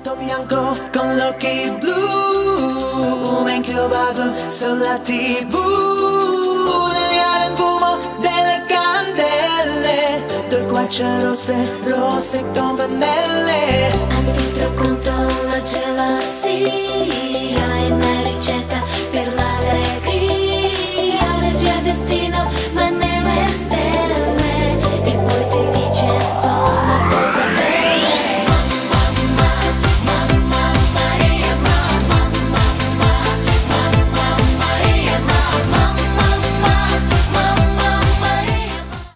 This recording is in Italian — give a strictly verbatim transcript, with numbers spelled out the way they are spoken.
volto bianco con l'occhi blu, vecchio vaso sulla tivù, nell'aria il fumo delle candele, due guance rosse, rosse come mele, al filtro contro la gelosia.